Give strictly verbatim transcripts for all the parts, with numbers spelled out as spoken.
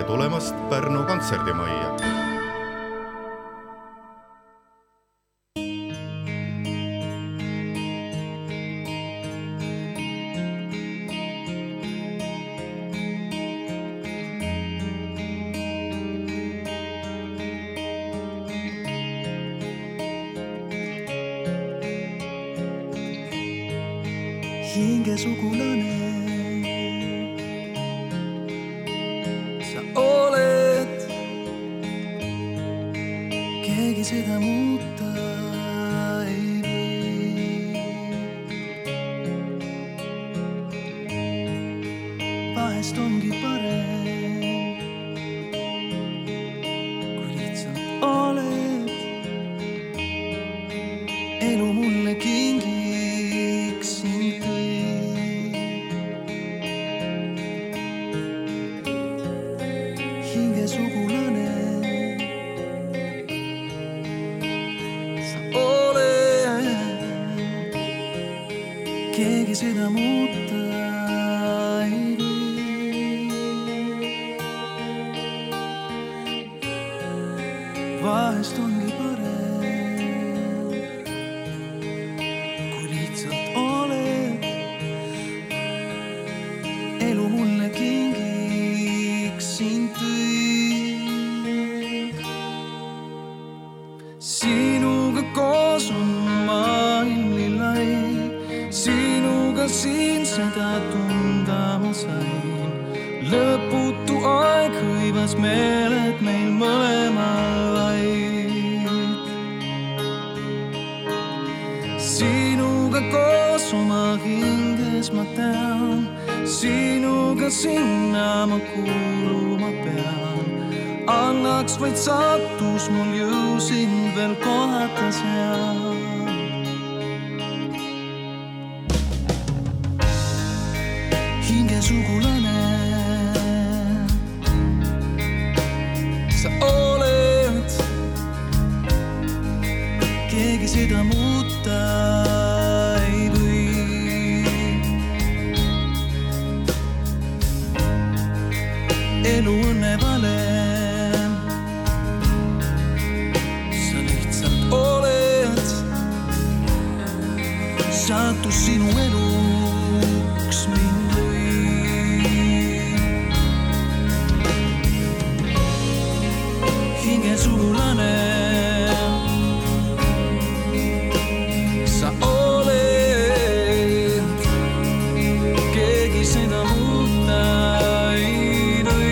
tulemast Pärnu kontserdimajja. Hinge sugulane, sa oled, keegi seda muuta ei või. Vahest ongi parem, kui lihtsalt oled, elu mulle kingiks sind tõi. Sugulane, sa oled, keegi seda muuta ei või. Vahest ongi parem, kui lihtsalt oled, elu mulle kingiks sind tõi. Sinuga koos on maailm nii lai, sinuga siin seda tunda ma sain. Lõputu aeg hõivas meeled meil mõlemal vaid. Sinuga koos oma hinges ma tean, sinuga sinna ma kuuluma pean. Annaks vaid sattus mul jõu sind veel kohata seal. Hinge sugulane, sa oled, keegi seda muuta ei või. Elu õnne vale, saatus sinu eluks mind lõi. Hinge sugulane, sa oled, keegi seda muuta ei lõi.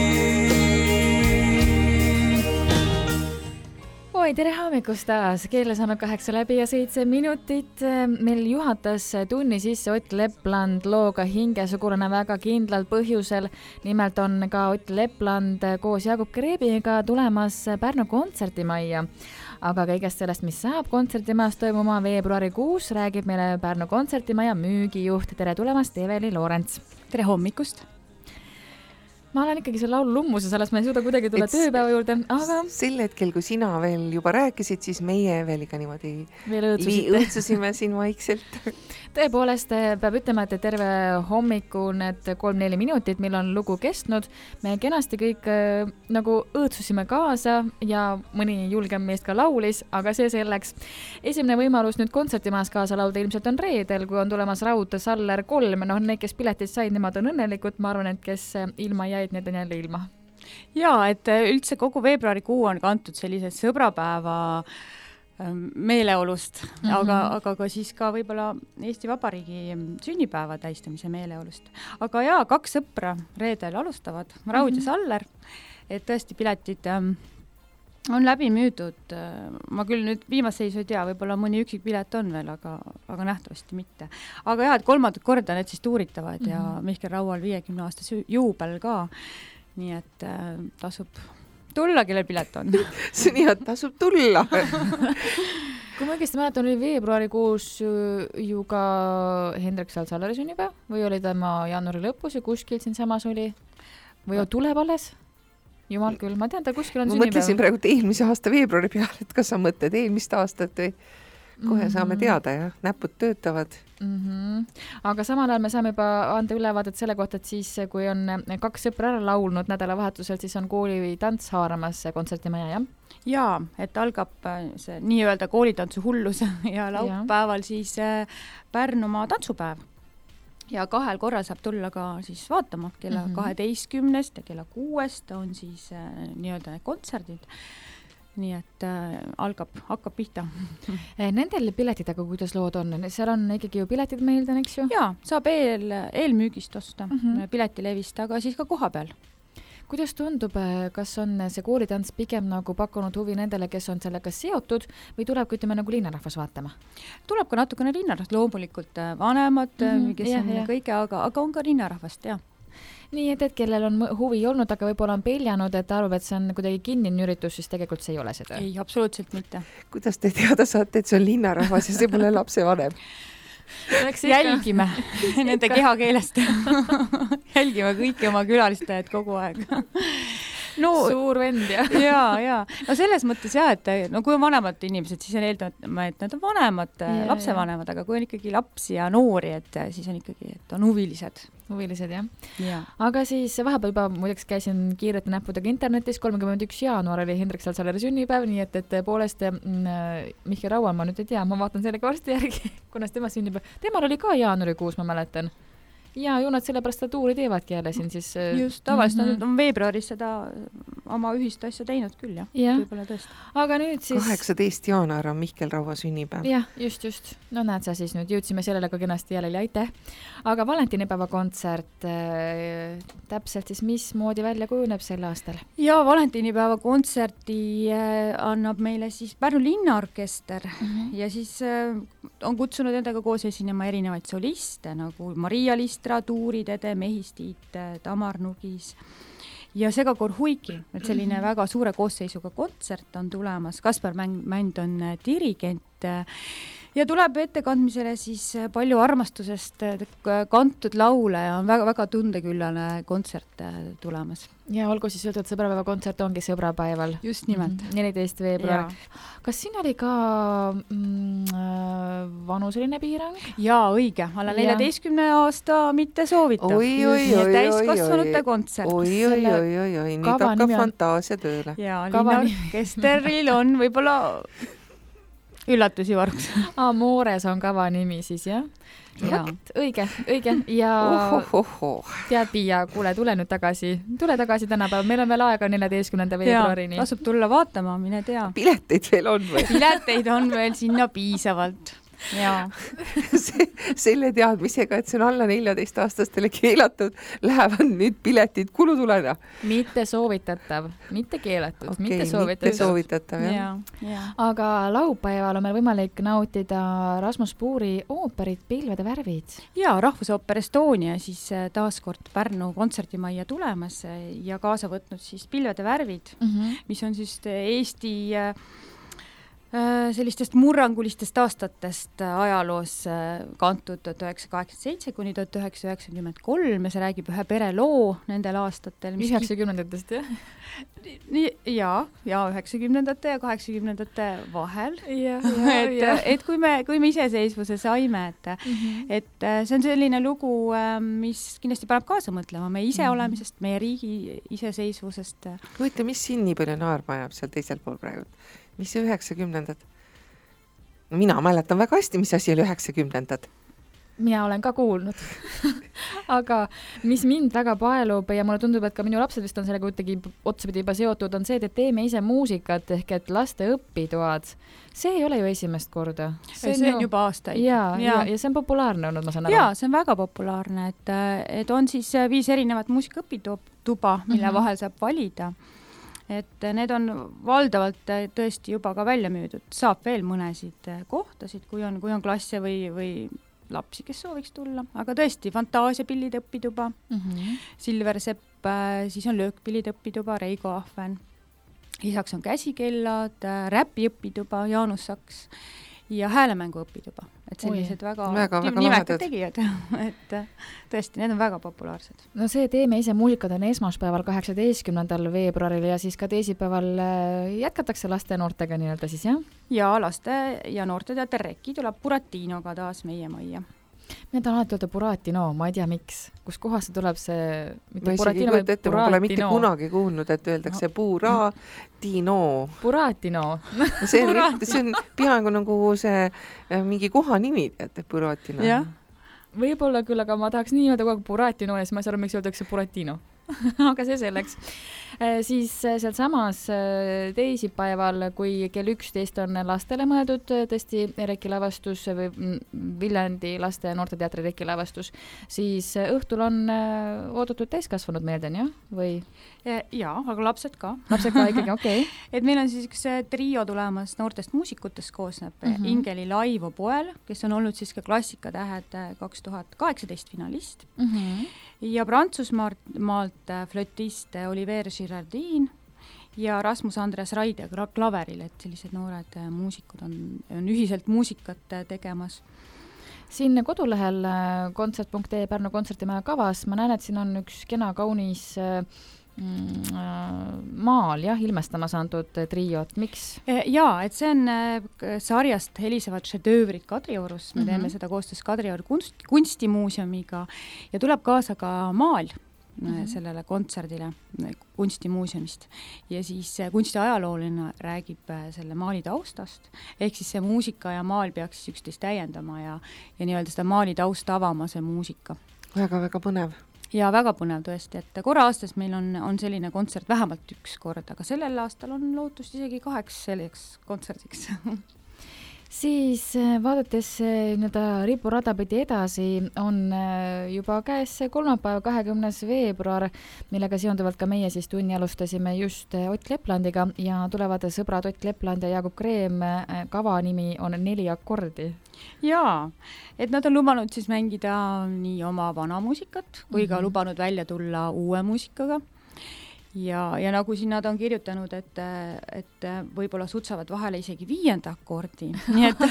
Oi, tere hommikust taas. Keele saanud kaheksa läbi ja seitse minutit. Meil juhatas tunni sisse Ott Lepland looga Hinge sugulane väga kindlal põhjusel. Nimelt on ka Ott Lepland koos Jakob Kreebiga tulemas Pärnu kontserdimajja. Aga kõigest sellest, mis saab kontserdimajas toimuma veebruarikuus, räägib meile Pärnu kontserdimaja müügijuht. Tere tulemast, Eveli Loorents. Tere hommikust. Ma olen ikkagi selle laulu lummuses, alles ma ei suuda kuidagi tulla Et tööpäeva juurde, aga... Sel hetkel, kui sina veel juba rääkisid, siis meie Eveliga niimoodi õõtsusime siin vaikselt. Tõepoolest, peab ütlema, et terve hommiku need kolm-neli minutit, mil on lugu kestnud, me kenasti kõik nagu õõtsusime kaasa ja mõni julgem meest ka laulis, aga see selleks. Esimene võimalus nüüd kontsertimajas kaasa laulda ilmselt on reedel, kui on tulemas Raud Saller kolm. No, need, kes piletid said, nemad on õnnelikud. Ma arvan, et kes ilma jäid, need on jälle ilma. Jaa, et üldse kogu veebruarikuu on kantud sellise sõbrapäeva meeleolust, mm-hmm. aga, aga ka siis ka võib-olla Eesti Vabariigi sünnipäeva täistamise meeleolust. Aga jaa, kaks sõpra reedel alustavad, Raud mm-hmm. ja Saller, et tõesti piletid ähm, on läbi müüdud. Ma küll nüüd viimast seisu ei tea, võib-olla mõni üksik pilet on veel, aga, aga nähtavasti mitte. Aga jah, et kolmandat korda need siis tuuritavad mm-hmm. ja Mihkel Raual viiekümne aastase juubel ka, nii et äh, tasub tulla, kellel pilet on. See nii, et tasub tulla. Kui ma õigesti mäletan, oli veebruarikuus ju ka Hendrik Salsalari sünnipäev või oli tema jaanuari lõpus ja kuskil siin samas oli? Või on tuleb alles? Jumal küll, ma tean, ta kuskil on ma sünnipäev. Ma mõtlesin praegu eelmise aasta veebruari peale, et kas sa mõtled eelmist aastat või? kohe saame teada ja näpud töötavad. Mm -hmm. Aga samal ajal me saame juba anda ülevaadet selle kohta, et siis kui on kaks sõpra ära laulnud nädalavahetusel, siis on kooli tants haaramas kontserdimaja, jah? Jaa, et algab see nii-öelda koolitantsu hullus ja laupäeval siis Pärnumaa tantsupäev. Ja kahel korral saab tulla ka siis vaatama, kella mm -hmm. kaheteistkümnest ja kella kuuest on siis nii-öelda need kontserdid. Nii et äh, algab, hakkab pihta. Nendel piletidega, kuidas lood on? Seal on ikkagi ju piletid meeldan, eks ju? Jaa, saab eel, eelmüügist osta mm -hmm. piletilevist, aga siis ka koha peal. Kuidas tundub, kas on see koolitants pigem nagu pakkunud huvi nendele, kes on sellega seotud või tuleb, kui ütleme, nagu linnarahvas vaatama? Tuleb ka natukene linnarahvast, loomulikult vanemad, mm -hmm, kes jah, on jah. kõige, aga, aga on ka linnarahvast, jah. Nii et, et kellel on huvi olnud, aga võib-olla on peljanud, et arvab, et see on kuidagi kinnine üritus, siis tegelikult see ei ole seda. Ei, absoluutselt mitte. Kuidas te teada saate, et see on linnarahvas ja see pole lapsevanem? Jälgime nende kehakeelest. Jälgime kõiki oma külalistajad kogu aeg. No, suur vend, jah. Jaa, jaa. No selles mõttes jah, et no kui on vanemad inimesed, siis on eeldama, et nad on vanemad, ja, lapsevanemad, aga kui on ikkagi lapsi ja noori, et siis on ikkagi, et on huvilised. Huvilised, jah. Ja. Aga siis vahepeal juba muideks käisin kiirete näppudega internetis, kolmkümmend üks jaanuar oli Hendrik Salsaleri sünnipäev, nii et, et poolest mm, Mihkel Rauan, ma nüüd ei tea, ma vaatan sellega varsti järgi, kunas tema sünnipäev. Temal oli ka jaanuarikuus, ma mäletan. Ja ju nad sellepärast seda tuuri teevadki jälle siin siis... Just, tavaliselt mm -hmm. on veebruaris seda oma ühist asja teinud küll, jah. Ja. Aga nüüd siis... kaheksateist jaanuar on Mihkel Raua sünnipäev. Jah, just, just. No näed sa siis nüüd, jõudsime sellele ka kenasti jälle, aitäh. Aga valentinipäeva kontsert, äh, täpselt siis mismoodi välja kujuneb sel aastal? Ja valentinipäeva kontserti äh, annab meile siis Pärnu linnaorkester mm -hmm. ja siis äh, on kutsunud endaga koos esinema erinevaid soliste, nagu Maria List, Tuuridede, Mehistiit, Tamar Nugis ja Segakor Huiki, et selline väga suure koosseisuga kontsert on tulemas. Kaspar Mänd on dirigent ja tuleb ettekandmisele siis palju armastusest kantud laule ja on väga-väga tundeküllane kontsert tulemas. Ja olgu siis öeldud, sõbrapäeva kontsert ongi sõbrapäeval. Just nimelt. neliteist veebruar. Kas siin oli ka mm, vanuseline piirang? Jaa, õige. Alla neljateistkümne aasta mitte soovitav. Oi, oi, oi, täiskasvanute kontsert. Oi, oi, oi, oi, oi, nüüd hakkab fantaasia tööle. Ja linnaorkesteril on võib-olla üllatusi vargus. Amores on kava nimi siis, jah? Ja. Õige, õige. Ja oh, oh, oh. tead, Piia, kuule, tule nüüd tagasi. Tule tagasi tänapäeva. Meil on veel aega neljateistkümnenda veebruarini. Tasub tulla vaatama, mine tea. Pileteid veel on või? Pileteid on veel sinna piisavalt. Ja. Se, selle teadmisega, et see on alla neljateist aastastele keelatud, lähevad nüüd piletid kulutulena. Mitte soovitatav, mitte keelatud, okay, mitte soovitatav. Mitte soovitatav, jah. Ja, ja. Aga laupäeval on meil võimalik nautida Rasmus Puuri ooperit Pilvede värvid. Ja, Rahvusooper Estonia siis taaskord Pärnu kontsertimajja tulemas ja kaasa võtnud siis Pilvede värvid, mm -hmm. mis on siis Eesti sellistest murrangulistest aastatest ajaloos kantud tuhat üheksasada kaheksakümmend seitse kuni tuhat üheksasada üheksakümmend kolm ja see räägib ühe pere loo nendel aastatel. üheksakümnendatest, jah? Ja, ja üheksakümnendate ja kaheksakümnendate vahel. Ja, ja, et, ja. et kui me, kui me iseseisvuse saime, et, mm -hmm. et see on selline lugu, mis kindlasti paneb kaasa mõtlema meie ise mm -hmm. olemisest, meie riigi iseseisvusest. Võite, mis siin nii palju naarma ajab seal teisel pool praegu? Mis see üheksakümnendad? Mina mäletan väga hästi, mis asi oli üheksakümnendad. Mina olen ka kuulnud. Aga mis mind väga paelub ja mulle tundub, et ka minu lapsed vist on sellega kuidagi otsapidi juba seotud, on see, et teeme ise muusikat ehk et laste õpitoad. See ei ole ju esimest korda. See on, see on ju... juba aastaid. Ja, ja. Ja, ja see on populaarne olnud, ma saan aru. Ja, see on väga populaarne, et, et on siis viis erinevat muusikaõpituba, mille mm -hmm. vahel saab valida. Et need on valdavalt tõesti juba ka välja müüdud. Saab veel mõnesid kohtasid, kui on, kui on klasse või, või lapsi, kes sooviks tulla. Aga tõesti, fantaasiapillide õpituba, mm -hmm. Silver Sepp, siis on löökpillide õpituba, Reigo Ahven. Lisaks on käsikellad, räpi õpituba, Jaanus Saks ja häälemängu õpituba. et sellised Oi. väga, Väga, väga nimekad lahedad. tegijad, et tõesti, need on väga populaarsed. no see Teeme ise muusikad on esmaspäeval, kaheksateistkümnendal veebruaril ja siis ka teisipäeval jätkatakse laste ja noortega nii-öelda siis, jah? Ja laste ja noorteteater Rekki tuleb Buratinoga taas meie majja. Mina tahan alati öelda Buratino, ma ei tea miks. Kus kohas see tuleb see... Ma isegi kujuta ette, ma pole mitte kunagi kuulnud, et öeldakse Buratino. Buratino. See on, see on peaaegu nagu see mingi koha nimi, teate, Buratino. Jah. Võib-olla küll, aga ma tahaks nii öelda kogu aeg Buratino ja siis ma ei saa aru, miks öeldakse Buratino. aga see selleks. Siis seal samas teisipäeval, kui kell üksteist on lastele mõeldud tõesti Rekki lavastus või Viljandi laste- ja noorteteatri Rekki lavastus, siis õhtul on oodatud täiskasvanud meelden, jah? Või? Jaa, aga lapsed ka. Lapsed ka ikkagi, okei. Okay. Et meil on siis üks trio tulemas noortest muusikutest koosneb mm -hmm. Ingeli Laivo poel, kes on olnud siis ka Klassikatähed kaks tuhat kaheksateist finalist. Mm -hmm. Ja Prantsusmaalt maalt flötist Oliver Girardin ja Rasmus Andres Raide klaveril, et sellised noored muusikud on, on ühiselt muusikat tegemas. Siin kodulehel kontsert punkt ee Pärnu kontsertimaja kavas ma näen, et siin on üks kena kaunis maal, jah, ilmestamas antud triot. Miks? Jaa, et see on sarjast helisevad šedöövrid Kadriorus. Me mm -hmm. teeme seda koostöös Kadrior kunst, kunstimuuseumiga ja tuleb kaasa ka maal mm -hmm. sellele kontserdile kunstimuuseumist. Ja siis kunstiajalooline räägib selle maali taustast. Ehk siis see muusika ja maal peaks siis üksteist täiendama ja, ja nii-öelda seda maali tausta avama see muusika. Väga-väga põnev. Ja väga põnev tõesti, et korra aastas meil on, on selline kontsert vähemalt üks kord, aga sellel aastal on lootust isegi kaheks selleks kontserdiks. Siis vaadates nii-öelda ripurada pidi edasi, on juba käes kolmapäev, kahekümnes veebruar, millega seonduvalt ka meie siis tunni alustasime just Ott Leplandiga ja tulevad sõbrad Ott Lepland ja Jaagup Kreem. Kava nimi on Neli akordi. Jaa, et nad on lubanud siis mängida nii oma vana muusikat kui ka mm -hmm. lubanud välja tulla uue muusikaga. Ja, ja nagu siin nad on kirjutanud, et, et võib-olla sutsavad vahele isegi viienda akordi. Nii et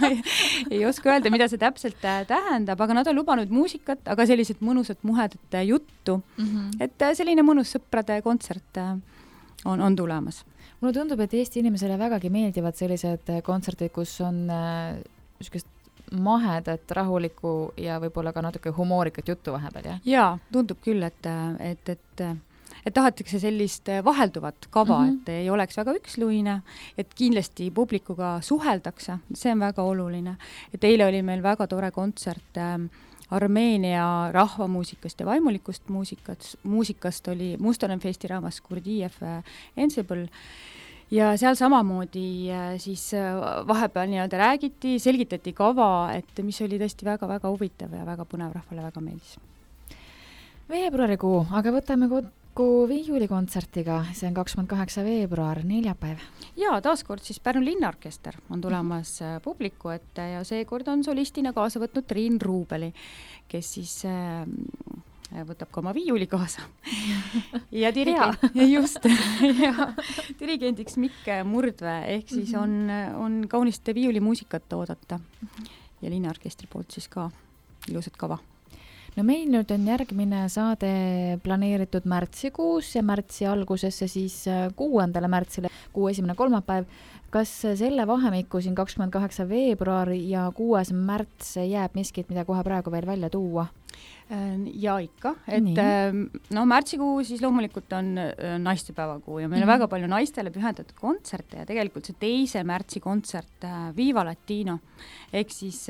ei oska öelda, mida see täpselt tähendab, aga nad on lubanud muusikat, aga sellised mõnusad muhedat juttu. Mm -hmm. Et selline mõnus sõprade kontsert on, on tulemas. Mulle tundub, et Eesti inimesele vägagi meeldivad sellised kontserdid, kus on niisugust mahedat, rahulikku ja võib-olla ka natuke humoorikat juttu vahepeal, jah? Jaa, tundub küll, et, et, et et tahetakse sellist vahelduvat kava, mm -hmm. et ei oleks väga üksluine, et kindlasti publikuga suheldakse, see on väga oluline. Et eile oli meil väga tore kontsert äh, Armeenia rahvamuusikast ja vaimulikust muusikast, muusikast oli Mustonen festiraamas Kurdijev Ensemble ja seal samamoodi äh, siis äh, vahepeal nii-öelda räägiti, selgitati kava, et mis oli tõesti väga-väga huvitav ja väga põnev, rahvale väga meeldis. Veebruarikuu, aga võtame kokku viiulikontsertiga, see on kakskümmend kaheksa veebruar, neljapäev. Jaa, taaskord siis Pärnu Linnaorkester on tulemas mm. publiku ette ja seekord on solistina kaasa võtnud Triin Ruubeli, kes siis äh, võtab ka oma viiuli kaasa. ja dirigent, just, ja dirigendiks Mikk Murdvee, ehk siis on, on kaunist viiulimuusikat oodata. Ja Linnaorkestri poolt siis ka ilusat kava. No meil nüüd on järgmine saade planeeritud märtsikuus ja märtsi algusesse siis kuuendale märtsile, kuu esimene kolmapäev. Kas selle vahemikku siin kakskümmend kaheksa veebruar ja kuues märts jääb miskit, mida kohe praegu veel välja tuua? Ja ikka, et Nii. no märtsikuu siis loomulikult on naistepäevakuu ja meil on mm. väga palju naistele pühendatud kontserte ja tegelikult see teise märtsi kontsert Viva Latino, ehk siis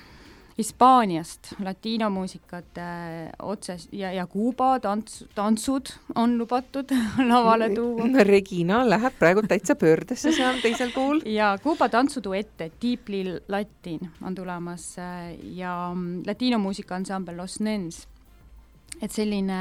Hispaaniast latiinomuusikat äh, otses ja, ja Kuuba tants, tantsud on lubatud lavale tuua. Regina läheb praegu täitsa pöördesse seal teisel pool. Ja Kuuba tantsuduette Deeply Latin on tulemas äh, ja latiinomuusika ansambel Los Nens. Et selline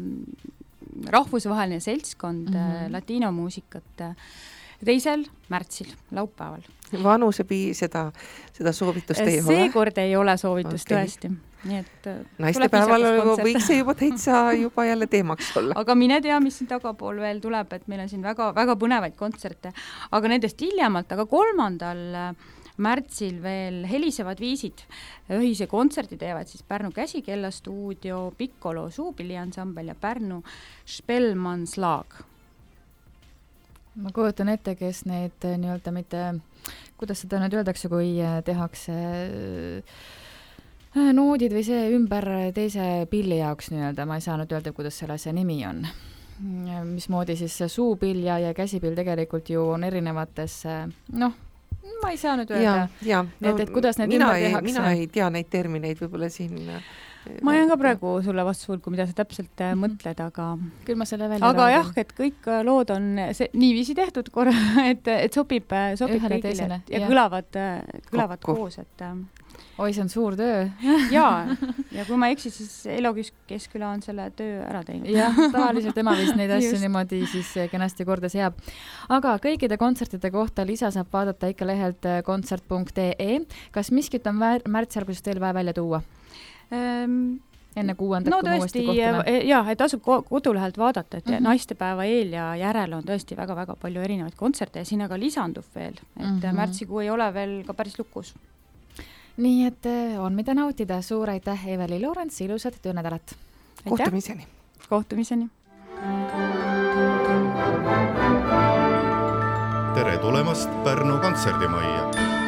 rahvusvaheline seltskond mm-hmm. latiinomuusikat äh, teisel märtsil, laupäeval. Vanusepi seda, seda soovitust ei ole? Seekord ei ole soovitust okay. tõesti. Nii et naistepäeval võiks see juba täitsa juba jälle teemaks olla. Aga mine tea, mis siin tagapool veel tuleb, et meil on siin väga, väga põnevaid kontserte. Aga nendest hiljemalt, aga kolmandal märtsil veel Helisevad viisid. Ühise kontserdi teevad siis Pärnu Käsikellastuudio, Piccolo suupilliansambel ja Pärnu Spellmanslag. Ma kujutan ette, kes need nii-öelda mitte, kuidas seda nüüd öeldakse, kui tehakse noodid või see ümber teise pilli jaoks nii-öelda, ma ei saa nüüd öelda, kuidas selle asja nimi on. Mismoodi siis suupilja ja käsipill tegelikult ju on erinevates, noh, ma ei saa nüüd öelda, ja, ja, no, et, et kuidas need mina ümber ei, tehakse. mina ei tea neid termineid võib-olla siin. Ma jään ka praegu sulle vastu sulgu, mida sa täpselt mm-hmm. mõtled, aga küll ma selle välja aga raadin. jah, et kõik lood on see, niiviisi tehtud korra, et, et sobib, sobib Ühele kõigile teisele, ja jah. kõlavad, kõlavad Kokku. koos, et oi, see on suur töö. jaa, ja kui ma eksin, siis Elo Keskküla on selle töö ära teinud. jah, tavaliselt ema vist neid asju niimoodi siis kenasti korda seab. Aga kõikide kontsertide kohta lisa saab vaadata ikka lehelt kontsert punkt ee. Kas miskit on märtsi alguses teil vaja välja tuua? Ähm, enne kuuendat, no kui me uuesti kohtume? Jah, et tasub kodulehelt vaadata, et mm -hmm. naistepäeva eel ja järel on tõesti väga-väga palju erinevaid kontserte ja sinna ka lisandub veel, et mm -hmm. märtsikuu ei ole veel ka päris lukus. Nii et on mida nautida. Suur aitäh, Eveli Loorents, ilusat töönädalat. Kohtumiseni. Kohtumiseni. Tere tulemast Pärnu kontserdimajja.